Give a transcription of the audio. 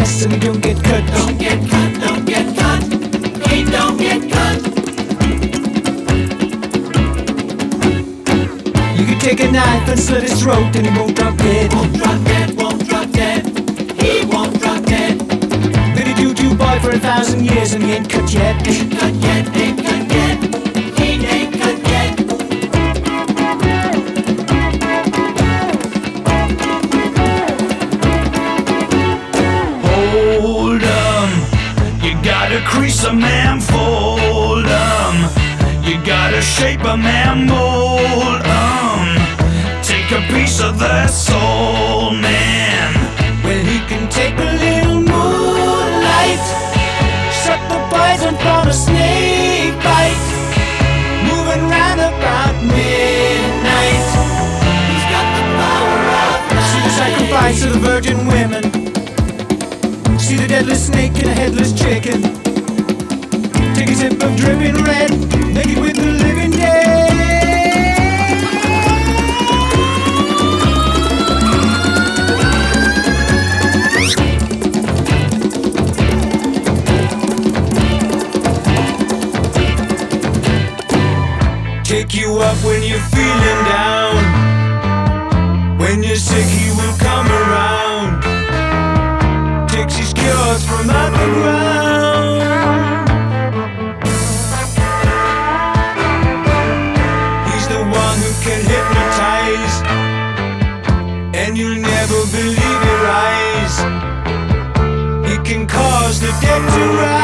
lasts and he don't get cut. Don't get cut, don't get cut. He don't get cut. You can take a knife and slit his throat and he won't drop dead. Won't drop dead, won't drop dead. He won't drop dead. Been a doo-doo boy for 1,000 years and he ain't cut yet. Ain't cut yet, ain't cut yet. He ain't cut yet. Hold 'em, you gotta crease a man, fold 'em. You gotta shape a man, mold 'em. Take a piece of their soul, man. Well, he can take a little moonlight, suck the poison from a snake bite, moving round about midnight. He's got the power of See the life. sacrifice of the virgin women. See the deadly snake and a headless chicken. Take a sip of dripping red, make it with the living dead. Take you up when you're feeling down. When you're sick, he will come around. Takes his cures from underground. He's the one who can hypnotize, and you'll never believe your eyes. He can cause the dead to rise.